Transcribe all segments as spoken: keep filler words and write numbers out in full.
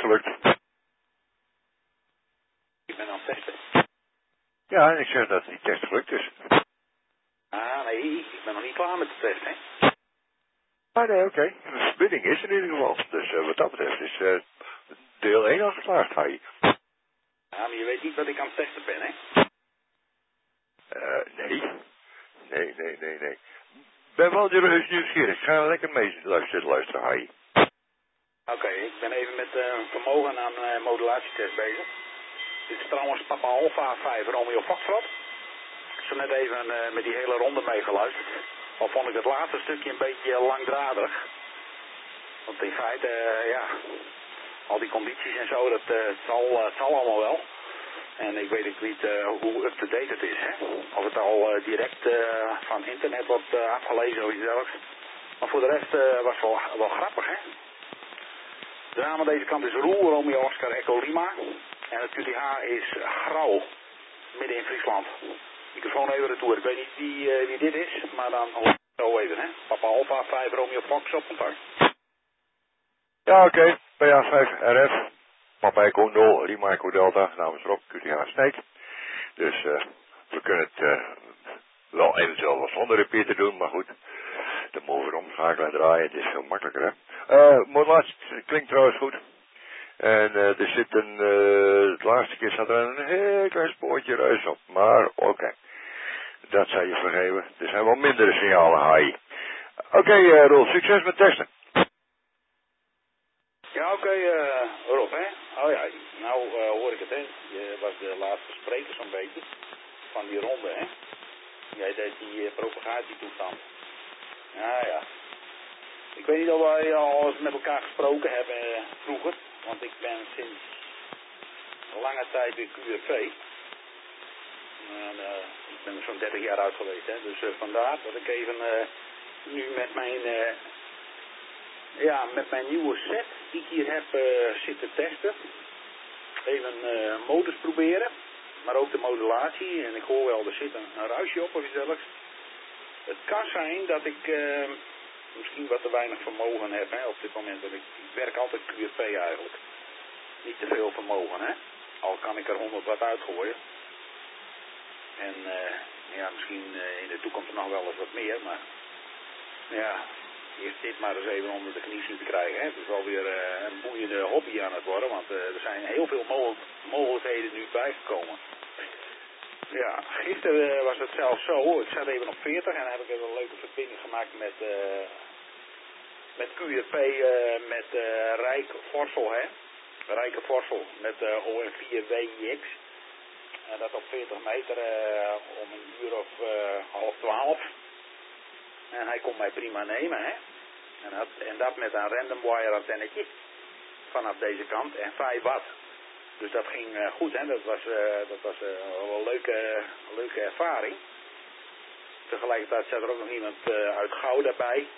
gelukt. Ik ben aan het testen. Ja, en ik zeg dat die test gelukt is. Ah, nee, ik ben nog niet klaar met de test, hè. Maar nee, oké. Okay. De verbinding is in ieder geval. Dus uh, wat dat betreft is uh, deel één al geslaagd, Hai. Ja, maar je weet niet wat ik aan het testen ben, hè. Uh, nee. Nee, nee, nee, nee. Ben wel reus nieuwsgierig. Ga lekker mee luisteren, luisteren, Hai. Oké, okay, ik ben even met uh, vermogen aan uh, modulatietest bezig. Dit is trouwens Papa Alpha vijf Romeo Foxtrot. Ik heb net even uh, met die hele ronde meegeluisterd. Al vond ik het laatste stukje een beetje langdradig. Want in feite, uh, ja, al die condities en zo, dat uh, het zal, uh, het zal allemaal wel. En ik weet ook niet uh, hoe up-to-date het is, hè. Of het al uh, direct uh, van internet wordt uh, afgelezen of iets dergelijks. Maar voor de rest uh, was het wel, wel grappig, hè. De naam aan deze kant is Roel, Romeo Oscar Echo Lima. En het Q T H is Grauw, midden in Friesland. Microfoon even retour. Ik weet niet wie, uh, wie dit is, maar dan zo even, hè. Papa Alpha vijf Romeo Fox op contact. Ja, oké. Okay. P A vijf R F. Papa Echo nul, Lima Echo Delta. Namens Rob, Q T H Snake. Dus uh, we kunnen het uh, wel eventueel wat zonder repeater doen, maar goed. De mover omschakelen en draaien, het is veel makkelijker, hè. Uh, modulatie klinkt trouwens goed. En uh, er zit een, uh, het laatste keer zat er een heel klein spoortje ruis op. Maar oké, okay. Dat zou je vergeven. Er zijn wel mindere signalen, Hai. Oké, okay, uh, Roel, succes met testen. Ja, oké, okay, uh, Rob, hè. Oh ja, nou uh, hoor ik het, hè. Je was de laatste spreker zo'n beetje van die ronde, hè. Jij deed die uh, propagatietoestand. Ja, ja. Ik weet niet of wij al eens met elkaar gesproken hebben uh, vroeger. Want ik ben sinds lange tijd weer Q R V. En, uh, ik ben er zo'n dertig jaar uit geweest, hè. Dus uh, vandaar dat ik even uh, nu met mijn, uh, ja, met mijn nieuwe set die ik hier heb uh, zitten testen. Even uh, modus proberen. Maar ook de modulatie. En ik hoor wel, er zit een, een ruisje op of iets dergelijks. Het kan zijn dat ik uh, misschien wat te weinig vermogen heb, hè, op dit moment. Want ik, ik werk altijd Q R V eigenlijk. Niet te veel vermogen, hè. Al kan ik er honderd watt uitgooien. En uh, ja, misschien uh, in de toekomst nog wel eens wat meer, maar ja, eerst dit maar eens even onder de knie zien te krijgen, hè. Het is wel weer uh, een boeiende hobby aan het worden, want uh, er zijn heel veel mo mogelijkheden nu bijgekomen. Ja, gisteren uh, was het zelfs zo, ik zat even op veertig en dan heb ik even een leuke verbinding gemaakt met, uh, met Q R V, uh, met uh, Rijk Vorsel, hè. Rijke Vorsel met uh, O M vier W I X. En dat op veertig meter uh, om een uur of uh, half twaalf. En hij kon mij prima nemen, hè. En dat, en dat met een random wire antennetje. Vanaf deze kant. En vijf watt. Dus dat ging uh, goed, hè. Dat was, uh, dat was uh, wel een leuke, leuke ervaring. Tegelijkertijd zat er ook nog iemand uh, uit Gouw daarbij.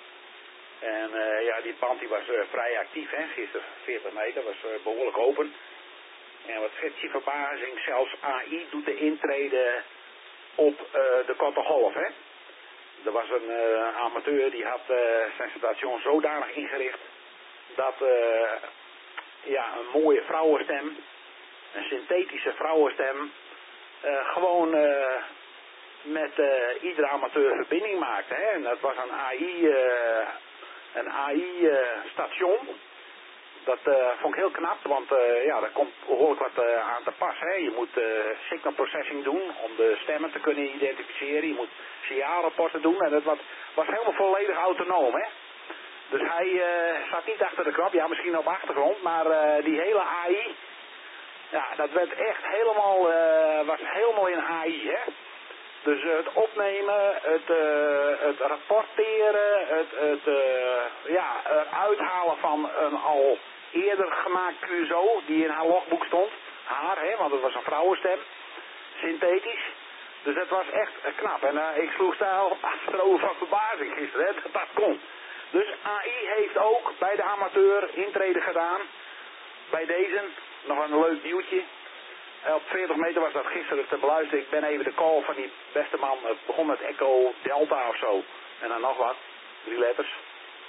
En uh, ja, die band die was uh, vrij actief, hè. Gisteren veertig meter, was uh, behoorlijk open. En wat schetst je verbazing, zelfs A I doet de intrede op uh, de korte golf, hè. Er was een uh, amateur die had uh, zijn station zodanig ingericht dat uh, ja, een mooie vrouwenstem, een synthetische vrouwenstem, uh, gewoon uh, met uh, iedere amateur verbinding maakte, hè. En dat was een A I, uh, een A I uh, station. Dat uh, vond ik heel knap, want uh, ja, daar komt behoorlijk wat uh, aan te pas. Hè. Je moet uh, signal processing doen om de stemmen te kunnen identificeren. Je moet signaalrapporten doen en dat was, was helemaal volledig autonoom. Hè. Dus hij uh, zat niet achter de knop, ja misschien op achtergrond, maar uh, die hele A I, ja, dat werd echt helemaal, uh, was helemaal in A I. Hè. Dus uh, het opnemen, het, uh, het rapporteren, het, het uh, ja, uithalen van een al eerder gemaakt Q S O die in haar logboek stond. Haar, hè, want het was een vrouwenstem. Synthetisch. Dus dat was echt uh, knap. En uh, ik sloeg daar achterover van verbazing gisteren, hè, dat dat kon. Dus A I heeft ook bij de amateur intrede gedaan. Bij deze nog een leuk nieuwtje. Op veertig meter was dat gisteren te beluisteren. Ik ben even de call van die beste man. Het begon met Echo Delta of zo. En dan nog wat. Drie letters.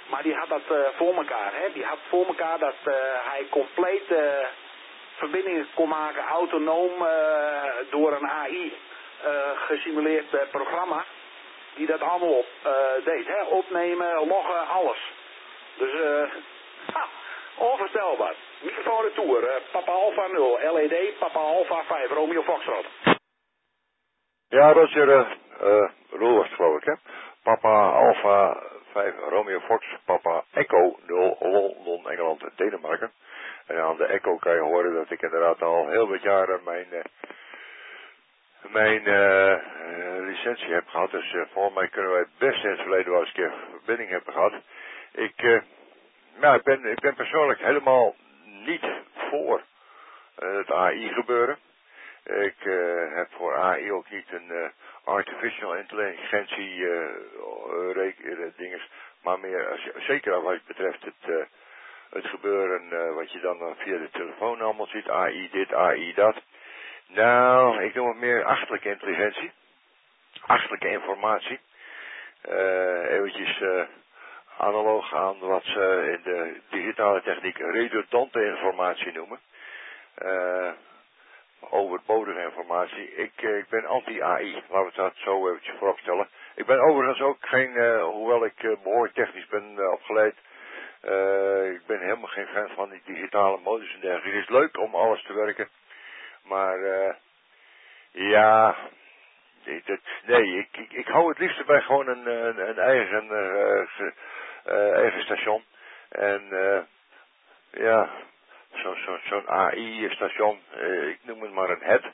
Maar die had dat uh, voor elkaar, hè. Die had voor elkaar dat uh, hij compleet uh, verbindingen kon maken, autonoom, uh, door een A I uh, gesimuleerd uh, programma. Die dat allemaal op uh, deed, hè. Opnemen, loggen, alles. Dus, uh, ha, onvoorstelbaar. Microfoon retour, uh, Papa Alpha nul, L E D, Papa Alpha vijf, Romeo Foxtrot. Ja, Roger, uh, uh, Roel was het geloof ik, hè. Papa Alpha vijf, Romeo Fox, Papa Echo nul, Londen, Engeland, Denemarken. En aan de Echo kan je horen dat ik inderdaad al heel wat jaren mijn, uh, mijn uh, uh, licentie heb gehad. Dus uh, voor mij kunnen wij het best in het verleden wel eens een keer verbinding hebben gehad. Ik, uh, nou, ik, ben, ik ben persoonlijk helemaal niet voor uh, het A I gebeuren. Ik uh, heb voor A I ook niet een uh, artificial intelligentie uh, uh, dinges, maar meer, uh, zeker wat betreft het, uh, het gebeuren uh, wat je dan uh, via de telefoon allemaal ziet, A I dit, A I dat. Nou, ik noem het meer achterlijke intelligentie, achterlijke informatie. Uh, eventjes uh, analoog aan wat ze in de digitale techniek redundante informatie noemen. Uh, overbodige informatie. Ik, uh, ik ben anti-A I. Laten we dat zo eventjes voorop stellen. Ik ben overigens ook geen, uh, hoewel ik uh, behoorlijk technisch ben uh, opgeleid, uh, ik ben helemaal geen fan van die digitale modus en dergelijke. Het is leuk om alles te werken, maar uh, ja, nee, dat, nee ik, ik, ik hou het liefst bij gewoon een, een, een eigen, uh, uh, eigen station. En uh, ja, zo'n zo, zo'n A I-station, uh, ik noem het maar een het.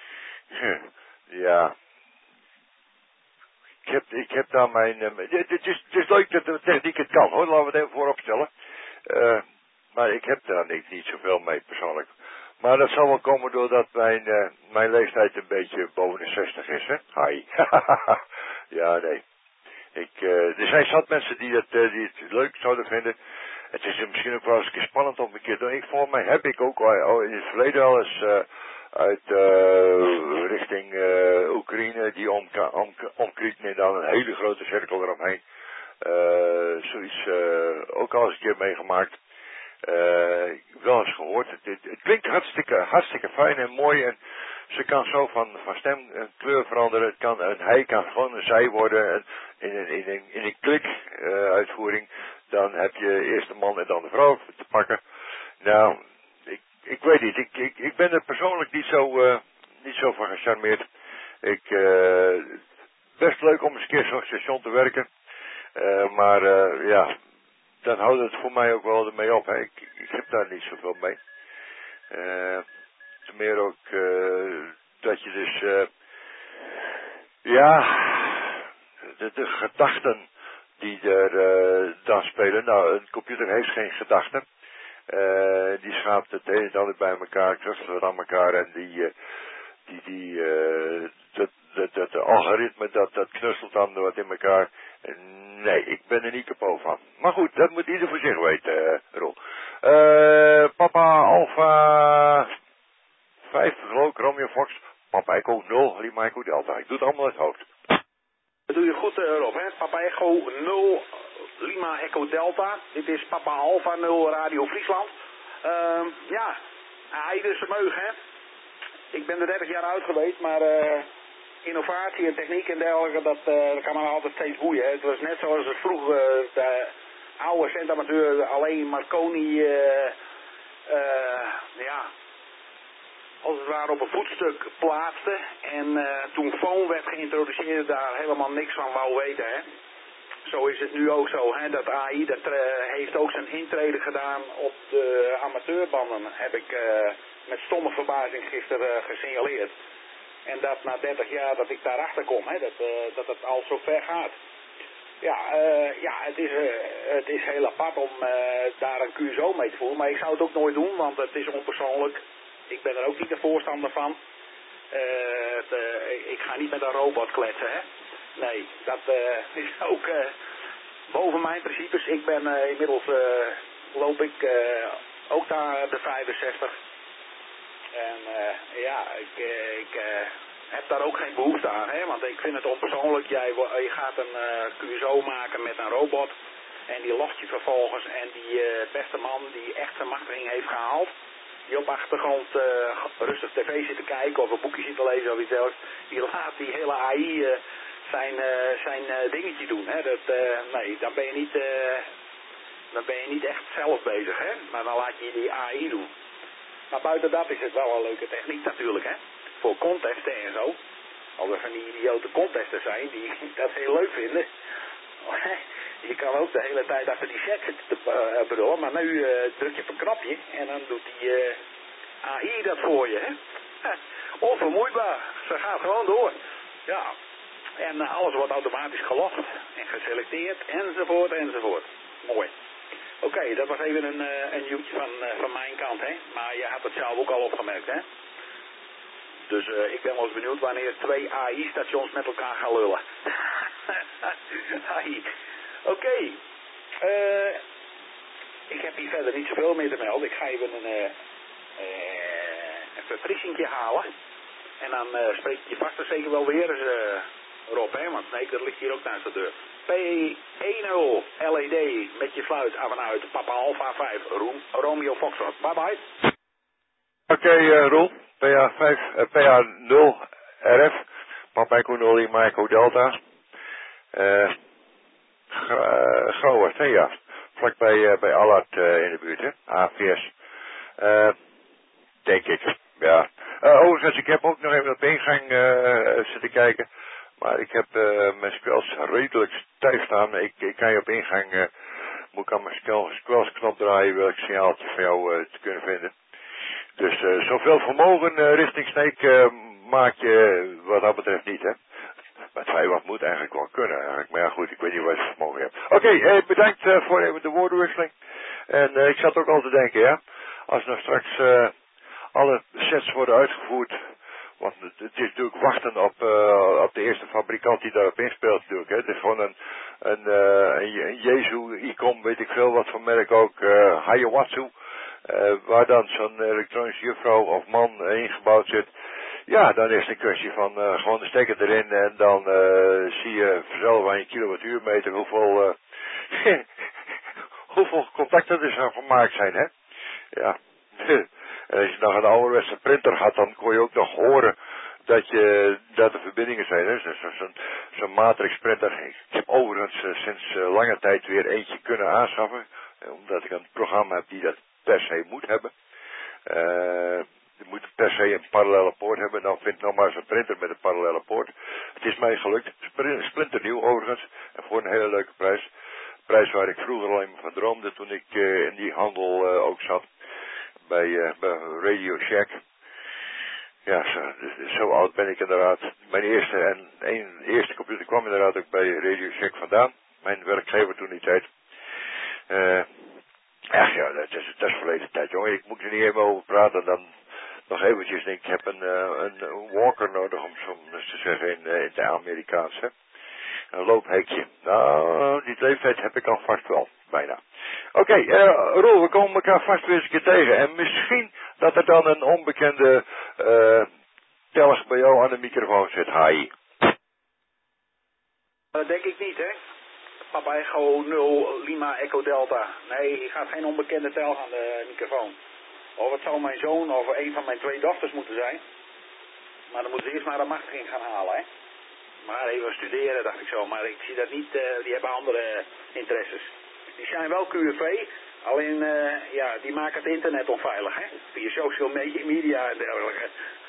Ja, ik heb, ik heb daar mijn, uh, het, het, is, het is leuk dat de techniek het kan, hoor, laten we het even voorop stellen. Uh, maar ik heb daar niet, niet zoveel mee persoonlijk. Maar dat zal wel komen doordat mijn, uh, mijn leeftijd een beetje boven de zestig is, hè. Hi. Ja, nee. Ik, uh, er zijn zat mensen die het, uh, die het leuk zouden vinden. Het is misschien ook wel eens een keer spannend om een keer te doen. Ik, voor mij heb ik ook al in het verleden al eens uh, uit uh, richting uh, Oekraïne die omkrieten om, om, en dan een hele grote cirkel eromheen. Uh, zoiets uh, ook al eens een keer meegemaakt. Uh, wel eens gehoord. Het, het, het klinkt hartstikke, hartstikke fijn en mooi. En ze kan zo van, van stem en kleur veranderen. Het kan, en hij kan gewoon een zij worden. En in, in, in, in, in een klik uh, uitvoering. Dan heb je eerst de man en dan de vrouw te pakken. Nou, ik, ik weet niet. Ik, ik, ik ben er persoonlijk niet zo, uh, niet zo van gecharmeerd. Ik, uh, best leuk om eens een keer zo'n station te werken. Uh, maar uh, ja, dan houdt het voor mij ook wel ermee op. Hè. Ik, ik heb daar niet zoveel mee. Uh, te meer ook uh, dat je dus, uh, ja, de, de gedachten die er uh, dan spelen. Nou, een computer heeft geen gedachten. Uh, die schaapt het een en ander bij elkaar, knutselt het aan elkaar en die, uh, die, die, uh, dat, dat, dat de algoritme, dat, dat knutselt dan wat in elkaar. Nee, ik ben er niet kapot van. Maar goed, dat moet ieder voor zich weten, uh, Roel. Uh, Papa Alpha vijf, geloof ik, Romeo Fox. Papa Echo nul, Lima Echo Delta. Ik doe het allemaal uit het hoofd. Dat doe je goed, uh, Rob, hè? Papa Echo nul, Lima Echo Delta. Dit is Papa Alpha nul, Radio Friesland. Uh, ja, hij is vermeugen, hè? Ik ben er dertig jaar uit geweest, maar uh, innovatie en techniek en dergelijke, dat, uh, dat kan me altijd steeds boeien. Hè? Het was net zoals het vroeger, uh, de oude centamateur alleen Marconi, uh, uh, ja, als het ware op een voetstuk plaatste. En uh, toen Foon werd geïntroduceerd, daar helemaal niks van wou weten, hè. Zo is het nu ook zo, hè. Dat A I, dat uh, heeft ook zijn intrede gedaan op de amateurbanden, heb ik uh, met stomme verbazing gisteren uh, gesignaleerd. En dat na dertig jaar dat ik daarachter kom, hè, dat, uh, dat het al zo ver gaat. Ja, uh, ja het, is, uh, het is heel apart om uh, daar een Q S O mee te voeren, maar ik zou het ook nooit doen, want het is onpersoonlijk. Ik ben er ook niet de voorstander van. Uh, het, uh, ik ga niet met een robot kletsen, hè. Nee, dat uh, is ook uh, boven mijn principes. Ik ben uh, inmiddels, uh, loop ik uh, ook daar de vijfenzestig. En uh, ja, ik, uh, ik uh, heb daar ook geen behoefte aan, hè. Want ik vind het onpersoonlijk. Jij, je gaat een uh, Q S O maken met een robot. En die lost je vervolgens. En die uh, beste man die echt zijn machtiging heeft gehaald. Die op achtergrond uh, rustig tv zit te kijken of een boekje zit te lezen of iets dergelijks. Die laat die hele A I uh, zijn, uh, zijn uh, dingetje doen. Hè? Dat, uh, nee, dan ben je niet... Uh, Dan ben je niet echt zelf bezig, hè? Maar dan laat je die A I doen. Maar buiten dat is het wel een leuke techniek natuurlijk, hè? Voor contesten en zo. Als er van die idiote contesters zijn die dat heel leuk vinden. Je kan ook de hele tijd achter die chat zitten te uh, bedoelen. Maar nu uh, druk je op een knopje en dan doet die uh, A I dat voor je, hè? Onvermoeibaar. Ze gaat gewoon door. Ja. En uh, alles wordt automatisch gelogd en geselecteerd enzovoort enzovoort. Mooi. Oké, okay, dat was even een, uh, een nieuwtje van, uh, van mijn kant, hè. Maar je had het zelf ook al opgemerkt, hè. Dus uh, ik ben wel eens benieuwd wanneer twee A I-stations met elkaar gaan lullen. A I. Oké. Okay. Uh, ik heb hier verder niet zoveel meer te melden. Ik ga even een, uh, uh, een verfrissingje halen. En dan uh, spreek ik je vast en zeker wel weer eens, uh, Rob, hè. Want nee, dat ligt hier ook naast de deur. P één nul L E D met je fluit af en uit. Papa Alpha vijf, Roem, Romeo Foxtrot. Bye bye. Oké, okay, uh, Roel. P A vijf, uh, P A nul R F. Papa Echo nul Lima Echo Delta. Uh, Groot, hè, ja. Vlakbij uh, bij Allard uh, in de buurt, hè. A V S. Uh, denk ik, ja. Uh, overigens, ik heb ook nog even op ingang uh, zitten kijken. Maar ik heb uh, mijn spels redelijk stijf staan. Ik, ik kan je op ingang, uh, moet ik aan mijn spelsknop draaien welk signaaltje van jou uh, te kunnen vinden. Dus uh, zoveel vermogen uh, richting Sneek uh, maak je wat dat betreft niet, hè. Maar twee wat moet eigenlijk wel kunnen, eigenlijk. Maar ja, goed, ik weet niet wat je vermogen hebt. Oké, okay, uh, bedankt uh, voor even de woordenwisseling. En uh, ik zat ook al te denken, ja. Als nog straks uh, alle sets worden uitgevoerd. Want het is natuurlijk wachten op, uh, op de eerste fabrikant die daarop inspeelt natuurlijk. Hè. Het is gewoon een, een, uh, een, een Jezu-icon, weet ik veel wat voor merk ook, uh, Hayawatsu. Uh, waar dan zo'n elektronische juffrouw of man uh, ingebouwd zit. Ja, dan is het een kwestie van uh, gewoon de stekker erin en dan uh, zie je vanzelf aan je kilowattuurmeter hoeveel, uh, hoeveel contacten er zo gemaakt zijn, hè. Ja. En als je nog een ouderwetse printer had, dan kon je ook nog horen dat, je, dat er verbindingen zijn. Hè? Zo'n zo, zo matrix printer. Ik heb overigens uh, sinds uh, lange tijd weer eentje kunnen aanschaffen. Uh, omdat ik een programma heb die dat per se moet hebben. Uh, je moet per se een parallele poort hebben. Dan vind nog maar eens een printer met een parallele poort. Het is mij gelukt. Splinternieuw overigens. En voor een hele leuke prijs. Prijs waar ik vroeger alleen maar van droomde toen ik uh, in die handel uh, ook zat. Bij, uh, bij Radio Shack. Ja, zo, zo oud ben ik inderdaad. Mijn eerste en een, eerste computer kwam inderdaad ook bij Radio Shack vandaan. Mijn werkgever toen die tijd. Uh, ach ja, dat is, dat is verleden tijd, jongen. Ik moet er niet even over praten. Dan nog eventjes, ik heb een, uh, een walker nodig om zo te zeggen in, uh, in het Amerikaans, hè. Een loophekje. Nou, die leeftijd heb ik al vast wel. Bijna. Oké, okay, uh, Roel, we komen elkaar vast weer eens een keer tegen. En misschien dat er dan een onbekende uh, telg bij jou aan de microfoon zit. Hi. Dat denk ik niet, hè. Papa Echo nul Lima Echo Delta. Nee, je gaat geen onbekende telg aan de microfoon. Of het zou mijn zoon of een van mijn twee dochters moeten zijn. Maar dan moeten ze eerst maar een machtiging gaan halen, hè. Maar even studeren, dacht ik zo. Maar ik zie dat niet, uh, die hebben andere interesses. Die zijn wel Q F V, alleen uh, ja, die maken het internet onveilig, hè. Via social media en dergelijke.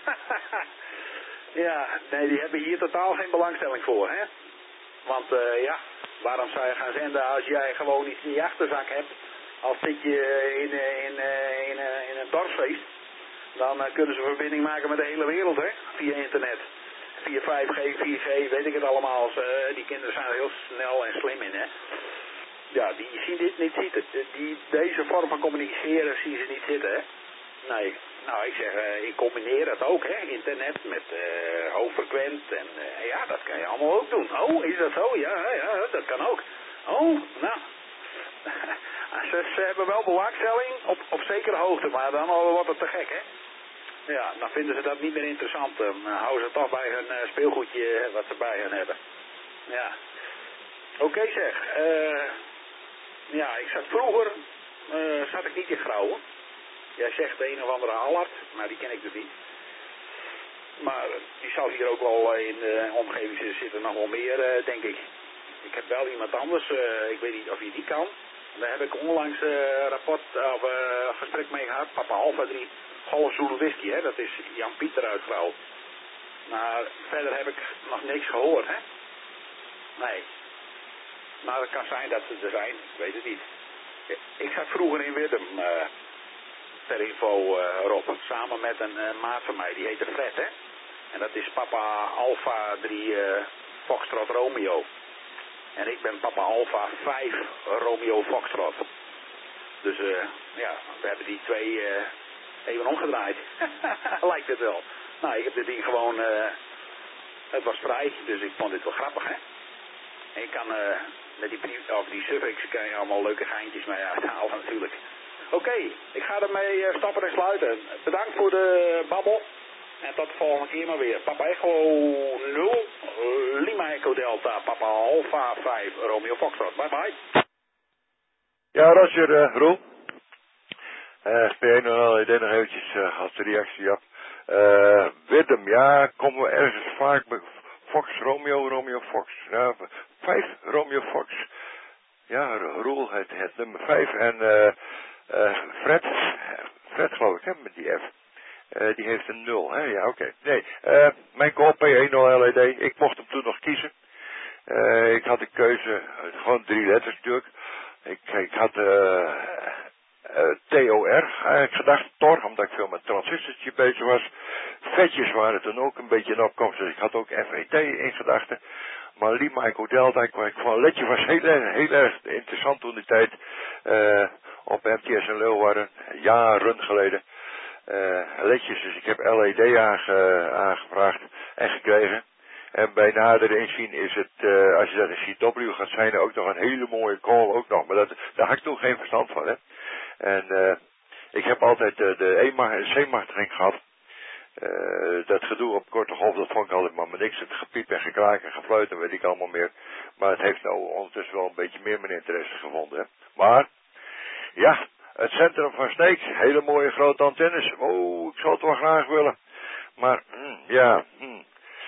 Ja, nee, die hebben hier totaal geen belangstelling voor, hè. Want uh, ja, waarom zou je gaan zenden als jij gewoon iets in je achterzak hebt? Als zit je in, in, in, in, in een dorpsfeest, dan uh, kunnen ze verbinding maken met de hele wereld, hè. Via internet. Via vijf G, vier G, weet ik het allemaal. Uh, die kinderen zijn er heel snel en slim in, hè. Ja, die zien dit niet zitten. Die, deze vorm van communiceren zien ze niet zitten, hè. Nee, nou ik zeg, uh, ik combineer dat ook, hè. Internet met uh, hoogfrequent en uh, ja, dat kan je allemaal ook doen. Oh, is dat zo? Ja, ja, dat kan ook. Oh, nou. ze, ze hebben wel bewaakstelling op, op zekere hoogte, maar dan wordt het te gek, hè. Ja, dan vinden ze dat niet meer interessant. Dan houden ze toch bij hun uh, speelgoedje wat ze bij hen hebben. Ja. Oké okay, zeg. Uh, ja, ik zat vroeger, uh, zat ik niet in Grauwen. Jij zegt de een of andere Allard, maar die ken ik dus niet. Maar die zal hier ook wel in de omgeving zitten, nog wel meer, uh, denk ik. Ik heb wel iemand anders, uh, ik weet niet of je die kan. Daar heb ik onlangs een uh, rapport of uh, gesprek mee gehad. Papa Alpha drie, Golf Zulu Whisky, hè. Dat is Jan Pieter uit Grauw. Maar verder heb ik nog niks gehoord, hè. Nee. Maar het kan zijn dat ze er zijn, ik weet het niet. Ik zat vroeger in Wirdum, uh, ter info uh, Rob, samen met een uh, maat van mij, die heette Fred, hè. En dat is Papa Alpha drie uh, Foxtrot Romeo. En ik ben Papa Alpha vijf Romeo Foxtrot. Dus uh, ja, we hebben die twee uh, even omgedraaid. Lijkt het wel. Nou, ik heb dit ding gewoon, uh, het was vrij, dus ik vond dit wel grappig, hè. En je kan uh, met die, of die suffix kan je allemaal leuke geintjes mee uithalen natuurlijk. Oké, okay, ik ga ermee uh, stappen en sluiten. Bedankt voor de babbel. En tot de volgende keer maar weer. Papa Echo nul, uh, Lima Echo Delta, Papa Alpha vijf, Romeo Foxtrot. Bye bye. Ja, Roger, uh, Roel. Uh, P één nul L, ik deed nog eventjes uh, als reactie op. Uh, Wirdum, ja, komen we ergens vaak bij Fox, Romeo, Romeo Fox. Ja, vijf Romeo Fox. Ja, Roel, het, het nummer vijf. En uh, uh, Fred, Fred geloof ik, hè, met die F. Uh, die heeft een nul, hè? Ja, oké. Okay. Nee, uh, mijn call P één nul L E D, ik mocht hem toen nog kiezen. Uh, ik had de keuze, uh, gewoon drie letters natuurlijk. Ik, ik had uh, uh, T O R eigenlijk gedacht, Tor, omdat ik veel met transistortje bezig was. Vetjes waren toen ook een beetje in opkomst, dus ik had ook F E T in gedachten. Maar Lima Echo Delta, ik, ik vond Letje was heel, heel erg interessant toen die tijd. Uh, op M T S en Leeuwarden, jaren geleden. Uh, ledjes, dus ik heb L E D aange, aangevraagd en gekregen. En bij nader inzien is het, uh, als je dat in C W gaat zijn, ook nog een hele mooie call ook nog. Maar dat, daar had ik toen geen verstand van, hè. En uh, ik heb altijd uh, de C-machtiging gehad. Uh, dat gedoe op korte golf, dat vond ik altijd maar niks. Het gepiep en gekraak en gefluit, dat weet ik allemaal meer. Maar het heeft nou ondertussen wel een beetje meer mijn interesse gevonden, hè. Maar, ja... Het centrum van Sneek, hele mooie grote antennes. Oh, ik zou het wel graag willen. Maar, mm, ja. Mm.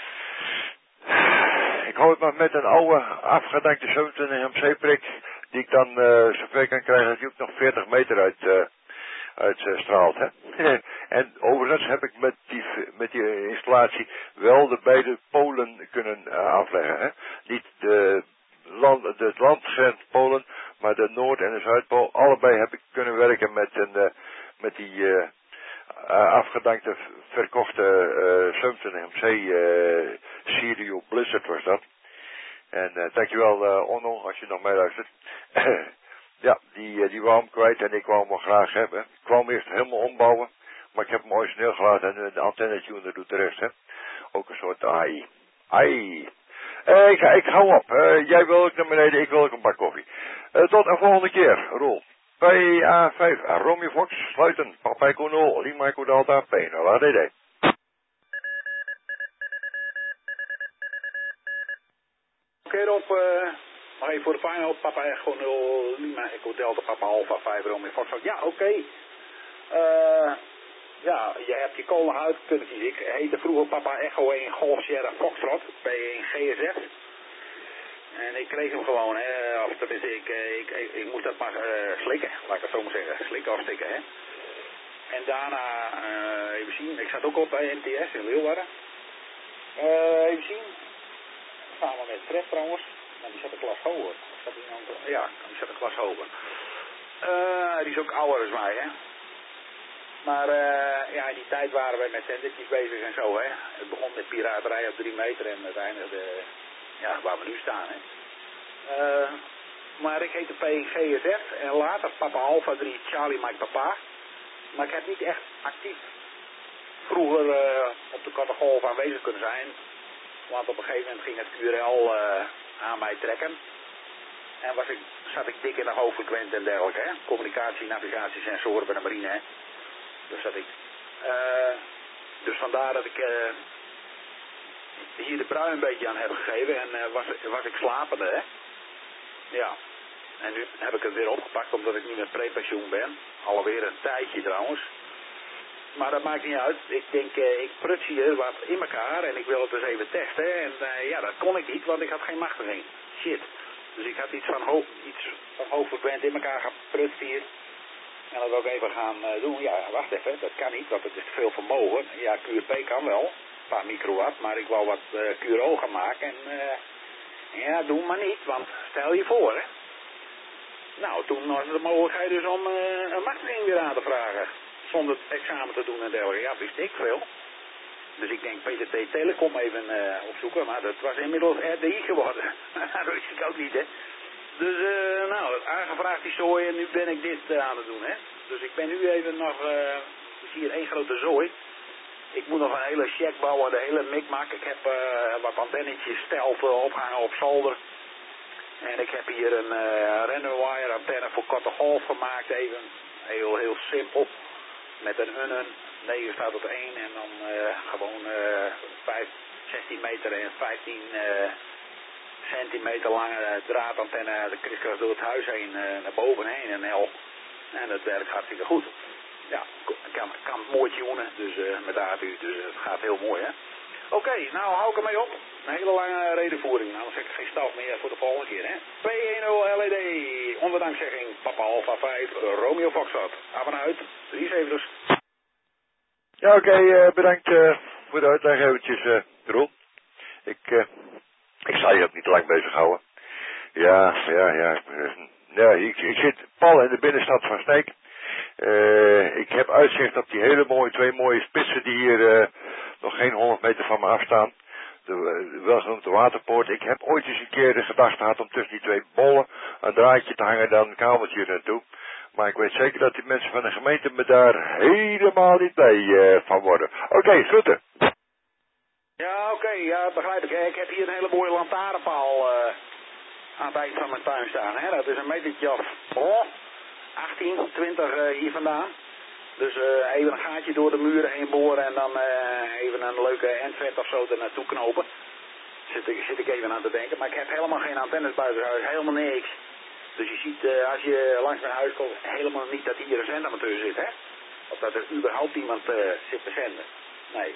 Ik hou het maar met een oude, afgedankte zevenentwintig M C-prik. Die ik dan uh, zover kan krijgen dat hij ook nog veertig meter uit, uh, uit uh, straalt. Hè? En overigens heb ik met die, met die installatie wel de beide polen kunnen uh, afleggen. Hè? Niet de, land, de landgrens Polen, maar de Noord- en de Zuidpool, allebei heb ik kunnen werken met, een, uh, met die uh, uh, afgedankte, verkochte uh, zevenentwintig M C uh, Sirio Blizzard was dat. En uh, dankjewel uh, Onno, als je nog meeluistert. Ja, die, uh, die wou hem kwijt en ik wou hem wel graag hebben. Ik kwam eerst helemaal ombouwen, maar ik heb hem origineel gelaten en de antenne-tuner doet de rest, hè. Ook een soort A I. A I. Uh, ik, ik hou op. Uh, jij wil ook naar beneden, ik wil ook een bak koffie. Uh, tot een volgende keer, Roel. P A vijf, Romeo Fox, sluiten. Papa Echo nul, Lima Echo Delta, P nul A D D. Oké okay, Rob, uh, nog even voor de final. Papa Echo nul, Lima Echo Delta, Papa Alpha vijf, Romeo Fox. Ja, oké. Okay. Uh, ja, je hebt je kool nog uit kunnen kiezen. Ik heette vroeger Papa Echo één Golf Sierra Foxtrot, P één G S F. En ik kreeg hem gewoon, hè, of tenminste, ik, ik, ik, ik moest dat maar uh, slikken, laat ik het zo maar zeggen. Slikken of stikken, hè. En daarna, uh, even zien, ik zat ook op bij M T S in Leeuwarden. Uh, even zien, samen met Fred trouwens, nou die zat een klas hoger. Zat die nou, ja, die zat een klas hoger. Uh, die is ook ouder dan mij, hè. Maar uh, ja, in die tijd waren wij met zendertjes bezig en zo, hè. Het begon met piraterij op drie meter en uiteindelijk de... Ja, waar we nu staan, hè. Uh, maar ik heette P G S F en later Papa Alpha drie Charlie Mike Papa. Maar ik heb niet echt actief vroeger uh, op de korte golf aanwezig kunnen zijn. Want op een gegeven moment ging het Q R L uh, aan mij trekken. En was ik, zat ik dik in de hoofdfrequent en dergelijke, hè. Communicatie, navigatie, sensoren bij de marine, hè. Dus zat ik. Uh, dus vandaar dat ik... Uh, hier de brui een beetje aan heb gegeven en uh, was, was ik slapende, hè. Ja. En nu heb ik het weer opgepakt omdat ik nu met prepensioen ben. Alweer een tijdje trouwens. Maar dat maakt niet uit. Ik denk, uh, ik pruts hier wat in elkaar en ik wil het dus even testen. En uh, ja, dat kon ik niet, want ik had geen machtiging. Shit. Dus ik had iets van hoog, iets van hoogfrequent in elkaar geprutst hier. En dat wil ik even gaan uh, doen. Ja, wacht even. Dat kan niet, want het is te veel vermogen. Ja, Q R P kan wel. Een paar microwatt. Maar ik wou wat uh, Q R O gaan maken. En uh, ja, doe maar niet. Want stel je voor, hè. Nou, toen was er de mogelijkheid dus om uh, een machtiging weer aan te vragen. Zonder het examen te doen en dergelijke. Ja, wist ik veel. Dus ik denk P T T Telecom even uh, opzoeken. Maar dat was inmiddels R D I geworden. Dat wist ik ook niet, hè. Dus, uh, nou, aangevraagd die zooi en nu ben ik dit uh, aan het doen, hè. Dus ik ben nu even nog, uh, ik zie hier één grote zooi. Ik moet nog een hele check bouwen, de hele mikmak. Ik heb uh, wat antennetjes stelt uh, opgehangen op zolder. En ik heb hier een uh, random wire antenne voor korte golf gemaakt, even. Heel, heel simpel. Met een unnen. negen staat op één en dan uh, gewoon uh, vijf, zestien meter en vijftien uh, centimeter lange draadantenne. De kriskras door het huis heen, uh, naar boven heen en L. En dat werkt hartstikke goed. Ja, ik kan, kan mooi tunen, dus uh, met A P U, dus het gaat heel mooi, hè. Oké, okay, nou hou ik ermee op. Een hele lange redenvoering, anders heb ik geen staf meer voor de volgende keer, hè. P honderd L E D, onder dankzegging Papa Alpha vijf, Romeo Foxtrot. Af en uit, drie zevens. Ja, oké, okay, uh, bedankt uh, voor de uitleg eventjes, uh, Roel. Ik, uh, ik zal je ook niet te lang bezighouden. Ja, ja, ja. Uh, ja ik, ik zit pal in de binnenstad van Sneek. Uh, ik heb uitzicht op die hele mooie, twee mooie spitsen die hier uh, nog geen honderd meter van me afstaan. De, uh, welgenoemde Waterpoort. Ik heb ooit eens een keer de gedachte gehad om tussen die twee bollen een draadje te hangen en dan een kabeltje naartoe. Maar ik weet zeker dat die mensen van de gemeente me daar helemaal niet blij uh, van worden. Oké, okay, groeten. Ja, oké, okay, ja, begrijp ik. Ik heb hier een hele mooie lantaarnpaal uh, aan het eind van mijn tuin staan. Hè? Dat is een metertje of oh, achttien, twintig uh, hier vandaan. Dus uh, even een gaatje door de muren heen boren en dan uh, even een leuke endvet of zo er naartoe knopen. Zit ik, zit ik even aan te denken. Maar ik heb helemaal geen antennes buiten huis, helemaal niks. Dus je ziet uh, als je langs mijn huis komt helemaal niet dat hier een zendamateur zit, hè. Of dat er überhaupt iemand uh, zit te zenden. Nee.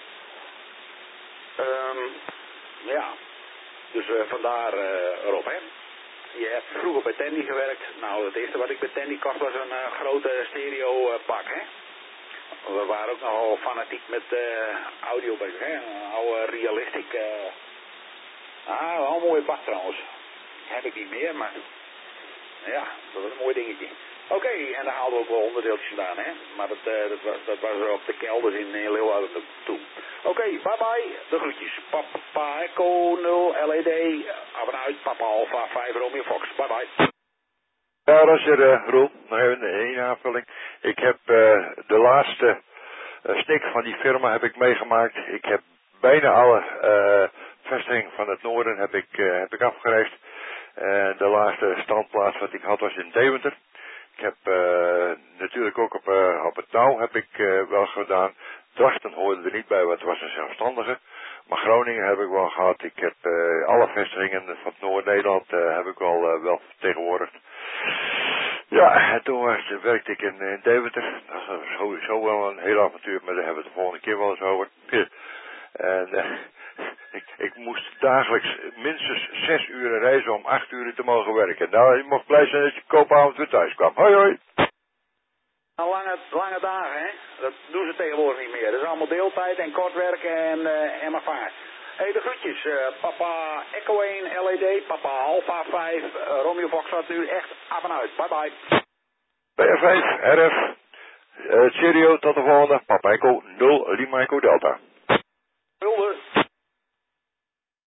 Um, ja. Dus uh, vandaar uh, erop, hè. Je hebt vroeger bij Tandy gewerkt. Nou, het eerste wat ik bij Tandy kocht was een uh, grote stereo uh, pak, hè. We waren ook nogal fanatiek met uh, audio bezig, hè. Een oude realistic. Uh... Ah, wel een mooie bak trouwens. Heb ik niet meer, maar ja, dat was een mooi dingetje. Oké, okay, en daar haalden we ook wel onderdeeltjes vandaan, hè. Maar dat, uh, dat, was, dat was er op de kelders in Leeuwarden toe. Oké, okay, bye bye. De groetjes. Papa Echo nul L E D. Af en uit. Papa Alpha vijf Romeo Fox. Bye bye. Ja, Roger, uh, Roel. Nog even één aanvulling. Ik heb uh, de laatste uh, snik van die firma heb ik meegemaakt. Ik heb bijna alle uh, vestigingen van het noorden heb ik, uh, heb ik afgereisd. En de laatste standplaats wat ik had was in Deventer. Ik heb uh, natuurlijk ook op, uh, op het nauw heb ik uh, wel gedaan. Drachten hoorde er niet bij, want het was een zelfstandige. Maar Groningen heb ik wel gehad. Ik heb uh, alle vestigingen van Noord-Nederland uh, heb ik wel, uh, wel vertegenwoordigd. Ja, en toen was, werkte ik in, in Deventer. Dat was sowieso wel een heel avontuur, maar daar hebben we het de volgende keer wel eens over. En uh, ik, ik moest dagelijks minstens zes uur reizen om acht uur te mogen werken. Nou, je mocht blij zijn dat je koopavond weer thuis kwam. Hoi hoi! Lange, lange dagen, hè? Dat doen ze tegenwoordig niet meer. Dat is allemaal deeltijd en kort werken en, uh, en maar vaart. Hé, hey, de groetjes. Uh, papa Echo één L E D, Papa Alpha vijf, uh, Romeo Fox gaat nu echt af en uit. Bye bye. B R vijf, R F, uh, Cheerio, tot de volgende. Papa Echo nul Lima Echo Delta.